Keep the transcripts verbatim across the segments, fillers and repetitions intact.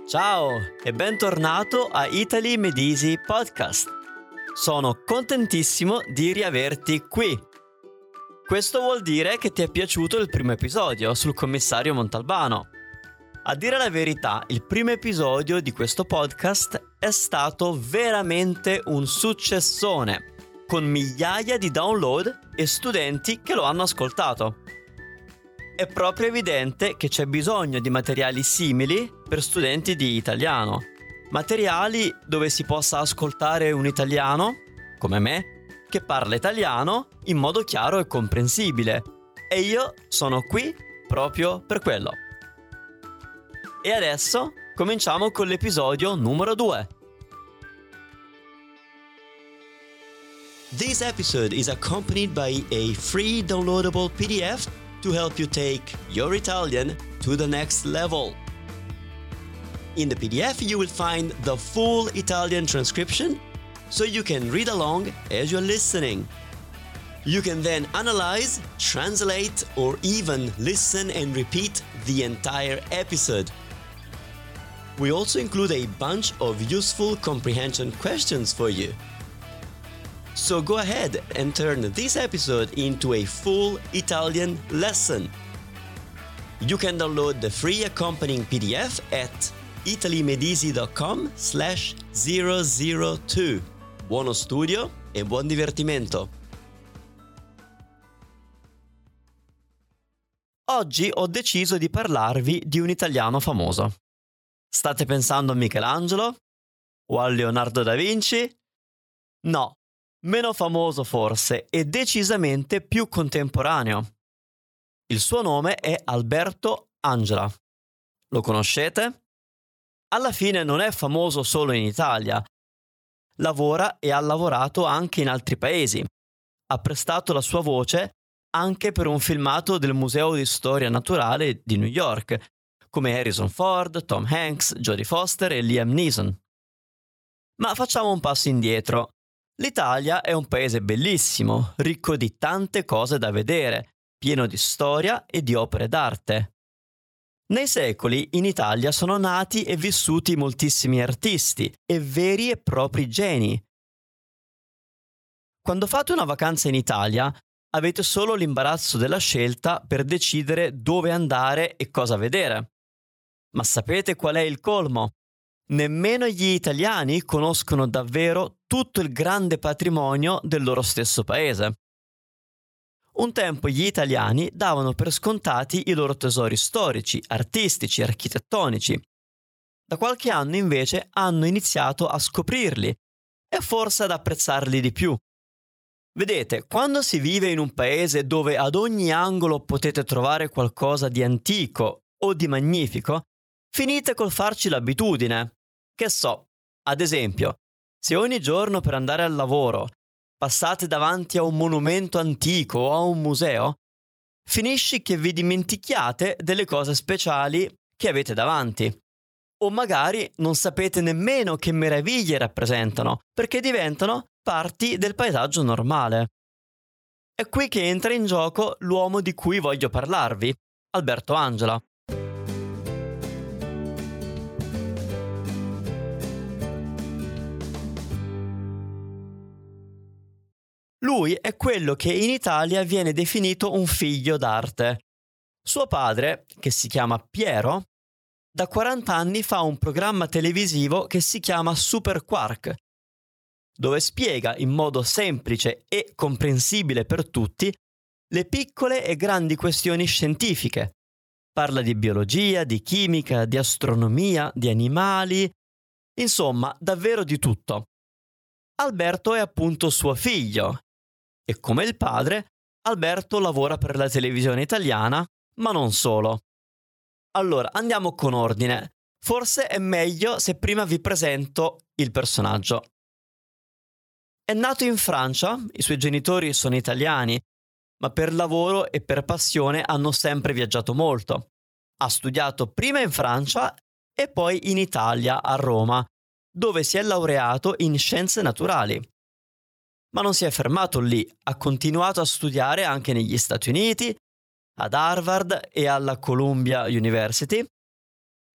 Ciao e bentornato a Italy Made Easy Podcast. Sono contentissimo di riaverti qui. Questo vuol dire che ti è piaciuto il primo episodio sul commissario Montalbano. A dire la verità, il primo episodio di questo podcast è stato veramente un successone, con migliaia di download e studenti che lo hanno ascoltato. È proprio evidente che c'è bisogno di materiali simili per studenti di italiano. Materiali dove si possa ascoltare un italiano, come me, che parla italiano in modo chiaro e comprensibile. E io sono qui proprio per quello. E adesso cominciamo con l'episodio numero due. This episode is accompanied by a free downloadable P D F to help you take your Italian to the next level. In the P D F you will find the full Italian transcription so you can read along as you're listening. You can then analyze, translate, or even listen and repeat the entire episode. We also include a bunch of useful comprehension questions for you. So go ahead and turn this episode into a full Italian lesson. You can download the free accompanying P D F at italymadeeasy.com slash 002. Buono studio e buon divertimento! Oggi ho deciso di parlarvi di un italiano famoso. State pensando a Michelangelo? O a Leonardo da Vinci? No. Meno famoso forse e decisamente più contemporaneo. Il suo nome è Alberto Angela. Lo conoscete? Alla fine non è famoso solo in Italia. Lavora e ha lavorato anche in altri paesi. Ha prestato la sua voce anche per un filmato del Museo di Storia Naturale di New York, come Harrison Ford, Tom Hanks, Jodie Foster e Liam Neeson. Ma facciamo un passo indietro. L'Italia è un paese bellissimo, ricco di tante cose da vedere, pieno di storia e di opere d'arte. Nei secoli in Italia sono nati e vissuti moltissimi artisti e veri e propri geni. Quando fate una vacanza in Italia, avete solo l'imbarazzo della scelta per decidere dove andare e cosa vedere. Ma sapete qual è il colmo? Nemmeno gli italiani conoscono davvero tutto il grande patrimonio del loro stesso paese. Un tempo gli italiani davano per scontati i loro tesori storici, artistici, architettonici. Da qualche anno invece hanno iniziato a scoprirli e forse ad apprezzarli di più. Vedete, quando si vive in un paese dove ad ogni angolo potete trovare qualcosa di antico o di magnifico, finite col farci l'abitudine. Che so, ad esempio, se ogni giorno per andare al lavoro passate davanti a un monumento antico o a un museo, finisci che vi dimentichiate delle cose speciali che avete davanti. O magari non sapete nemmeno che meraviglie rappresentano, perché diventano parti del paesaggio normale. È qui che entra in gioco l'uomo di cui voglio parlarvi, Alberto Angela. Lui è quello che in Italia viene definito un figlio d'arte. Suo padre, che si chiama Piero, da quaranta anni fa un programma televisivo che si chiama Super Quark, dove spiega in modo semplice e comprensibile per tutti le piccole e grandi questioni scientifiche. Parla di biologia, di chimica, di astronomia, di animali, insomma, davvero di tutto. Alberto è appunto suo figlio. E come il padre, Alberto lavora per la televisione italiana, ma non solo. Allora, andiamo con ordine. Forse è meglio se prima vi presento il personaggio. È nato in Francia, i suoi genitori sono italiani, ma per lavoro e per passione hanno sempre viaggiato molto. Ha studiato prima in Francia e poi in Italia, a Roma, dove si è laureato in scienze naturali. Ma non si è fermato lì, ha continuato a studiare anche negli Stati Uniti, ad Harvard e alla Columbia University,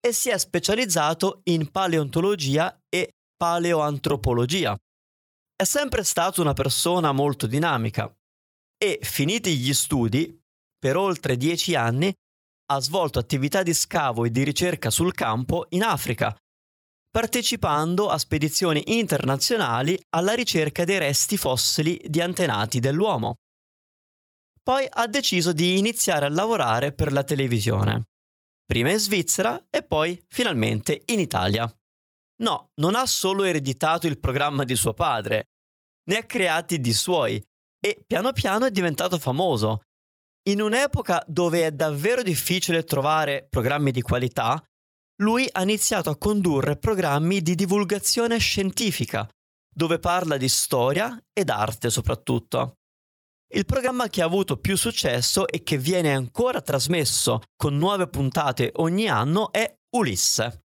e si è specializzato in paleontologia e paleoantropologia. È sempre stato una persona molto dinamica e, finiti gli studi, per oltre dieci anni ha svolto attività di scavo e di ricerca sul campo in Africa, partecipando a spedizioni internazionali alla ricerca dei resti fossili di antenati dell'uomo. Poi ha deciso di iniziare a lavorare per la televisione, prima in Svizzera e poi finalmente in Italia. No, non ha solo ereditato il programma di suo padre, ne ha creati di suoi e piano piano è diventato famoso. In un'epoca dove è davvero difficile trovare programmi di qualità, lui ha iniziato a condurre programmi di divulgazione scientifica, dove parla di storia ed arte soprattutto. Il programma che ha avuto più successo e che viene ancora trasmesso con nuove puntate ogni anno è Ulisse.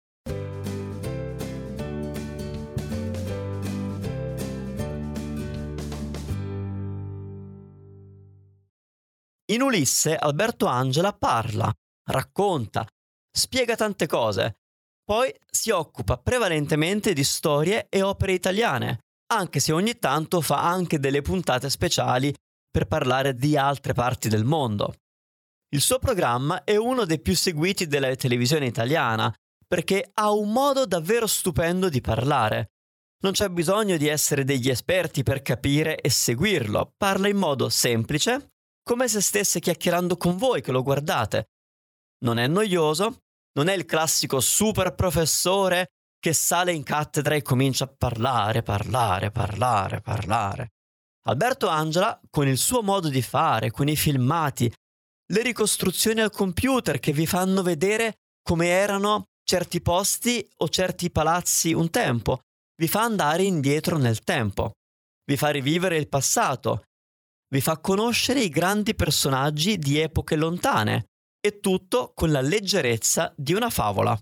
In Ulisse Alberto Angela parla, racconta, spiega tante cose. Poi si occupa prevalentemente di storie e opere italiane, anche se ogni tanto fa anche delle puntate speciali per parlare di altre parti del mondo. Il suo programma è uno dei più seguiti della televisione italiana, perché ha un modo davvero stupendo di parlare. Non c'è bisogno di essere degli esperti per capire e seguirlo, parla in modo semplice, come se stesse chiacchierando con voi che lo guardate. Non è noioso, non è il classico super professore che sale in cattedra e comincia a parlare, parlare, parlare, parlare. Alberto Angela, con il suo modo di fare, con i filmati, le ricostruzioni al computer che vi fanno vedere come erano certi posti o certi palazzi un tempo, vi fa andare indietro nel tempo, vi fa rivivere il passato, vi fa conoscere i grandi personaggi di epoche lontane, e tutto con la leggerezza di una favola.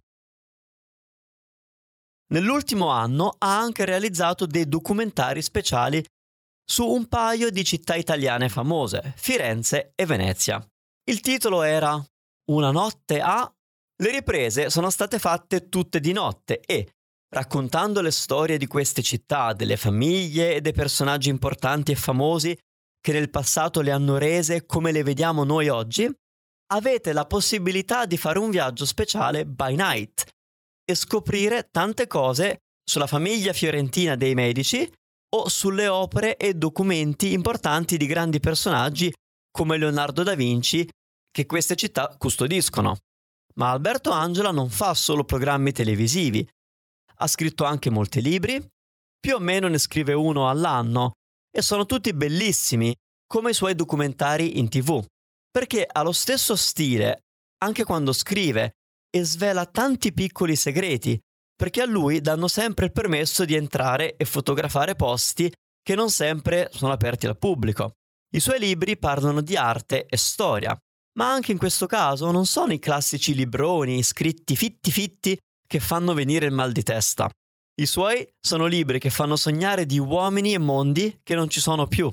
Nell'ultimo anno ha anche realizzato dei documentari speciali su un paio di città italiane famose, Firenze e Venezia. Il titolo era Una notte a... Le riprese sono state fatte tutte di notte e, raccontando le storie di queste città, delle famiglie e dei personaggi importanti e famosi che nel passato le hanno rese come le vediamo noi oggi, avete la possibilità di fare un viaggio speciale by night e scoprire tante cose sulla famiglia fiorentina dei Medici o sulle opere e documenti importanti di grandi personaggi come Leonardo da Vinci che queste città custodiscono. Ma Alberto Angela non fa solo programmi televisivi, ha scritto anche molti libri, più o meno ne scrive uno all'anno, e sono tutti bellissimi, come i suoi documentari in tivù, perché ha lo stesso stile anche quando scrive e svela tanti piccoli segreti, perché a lui danno sempre il permesso di entrare e fotografare posti che non sempre sono aperti al pubblico. I suoi libri parlano di arte e storia, ma anche in questo caso non sono i classici libroni scritti fitti fitti che fanno venire il mal di testa. I suoi sono libri che fanno sognare di uomini e mondi che non ci sono più.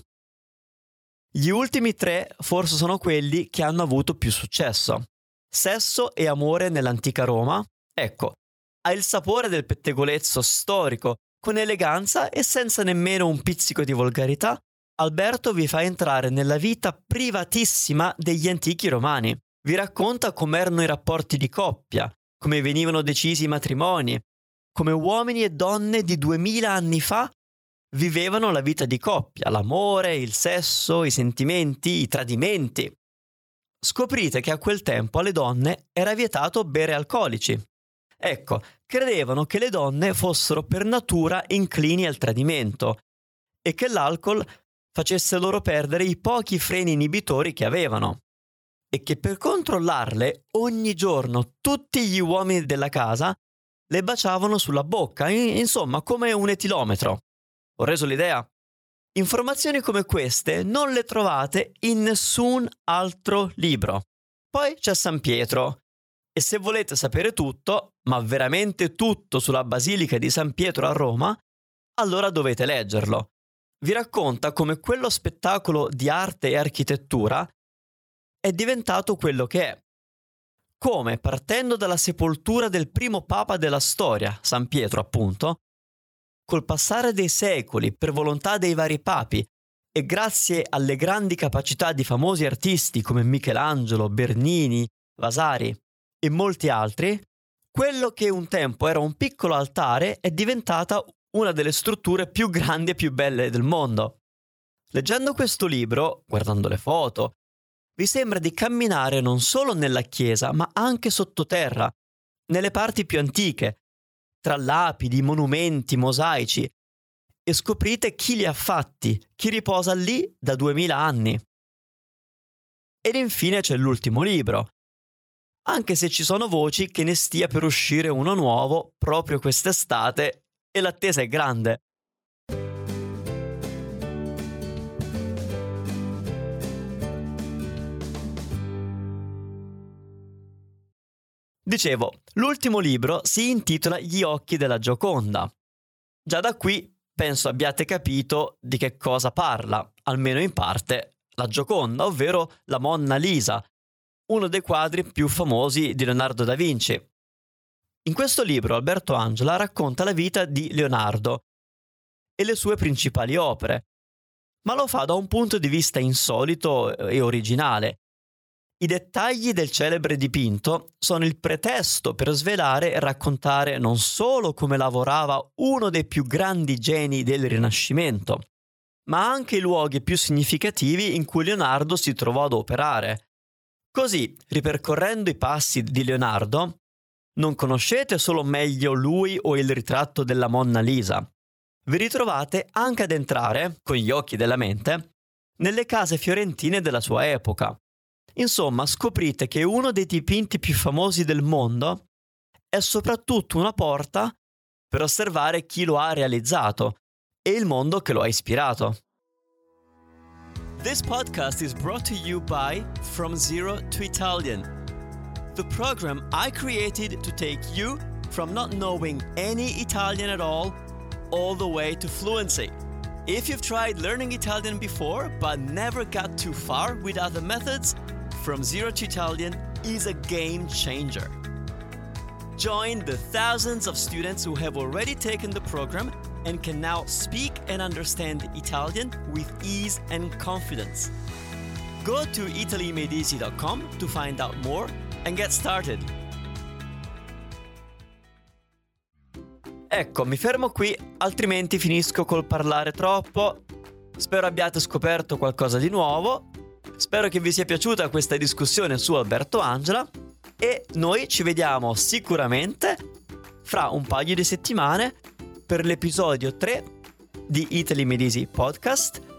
Gli ultimi tre forse sono quelli che hanno avuto più successo. Sesso e amore nell'antica Roma, ecco, ha il sapore del pettegolezzo storico, con eleganza e senza nemmeno un pizzico di volgarità. Alberto vi fa entrare nella vita privatissima degli antichi romani. Vi racconta com'erano i rapporti di coppia, come venivano decisi i matrimoni, come uomini e donne di duemila anni fa vivevano la vita di coppia, l'amore, il sesso, i sentimenti, i tradimenti. Scoprite che a quel tempo alle donne era vietato bere alcolici. Ecco, credevano che le donne fossero per natura inclini al tradimento e che l'alcol facesse loro perdere i pochi freni inibitori che avevano e che per controllarle ogni giorno tutti gli uomini della casa le baciavano sulla bocca, insomma come un etilometro. Ho reso l'idea? Informazioni come queste non le trovate in nessun altro libro. Poi c'è San Pietro. E se volete sapere tutto, ma veramente tutto sulla Basilica di San Pietro a Roma, allora dovete leggerlo. Vi racconta come quello spettacolo di arte e architettura è diventato quello che è. come, partendo dalla sepoltura del primo papa della storia, San Pietro appunto, col passare dei secoli, per volontà dei vari papi e grazie alle grandi capacità di famosi artisti come Michelangelo, Bernini, Vasari e molti altri, quello che un tempo era un piccolo altare è diventata una delle strutture più grandi e più belle del mondo. Leggendo questo libro, guardando le foto, vi sembra di camminare non solo nella chiesa, ma anche sottoterra, nelle parti più antiche, tra lapidi, monumenti, mosaici, e scoprite chi li ha fatti, chi riposa lì da duemila anni. Ed infine c'è l'ultimo libro, anche se ci sono voci che ne stia per uscire uno nuovo proprio quest'estate e l'attesa è grande. Dicevo, l'ultimo libro si intitola Gli occhi della Gioconda. Già da qui penso abbiate capito di che cosa parla, almeno in parte, la Gioconda, ovvero la Monna Lisa, uno dei quadri più famosi di Leonardo da Vinci. In questo libro Alberto Angela racconta la vita di Leonardo e le sue principali opere, ma lo fa da un punto di vista insolito e originale. I dettagli del celebre dipinto sono il pretesto per svelare e raccontare non solo come lavorava uno dei più grandi geni del Rinascimento, ma anche i luoghi più significativi in cui Leonardo si trovò ad operare. Così, ripercorrendo i passi di Leonardo, non conoscete solo meglio lui o il ritratto della Monna Lisa. Vi ritrovate anche ad entrare, con gli occhi della mente, nelle case fiorentine della sua epoca. Insomma, scoprite che uno dei dipinti più famosi del mondo è soprattutto una porta per osservare chi lo ha realizzato e il mondo che lo ha ispirato. This podcast is brought to you by From Zero to Italian, the program I created to take you from not knowing any Italian at all, all the way to fluency. If you've tried learning Italian before but never got too far with other methods, From Zero to Italian is a game changer. Join the thousands of students who have already taken the program and can now speak and understand Italian with ease and confidence. Go to italy made easy dot com to find out more and get started. Ecco, mi fermo qui, altrimenti finisco col parlare troppo. Spero abbiate scoperto qualcosa di nuovo. Spero che vi sia piaciuta questa discussione su Alberto Angela e noi ci vediamo sicuramente fra un paio di settimane per l'episodio tre di Italy Made Easy Podcast,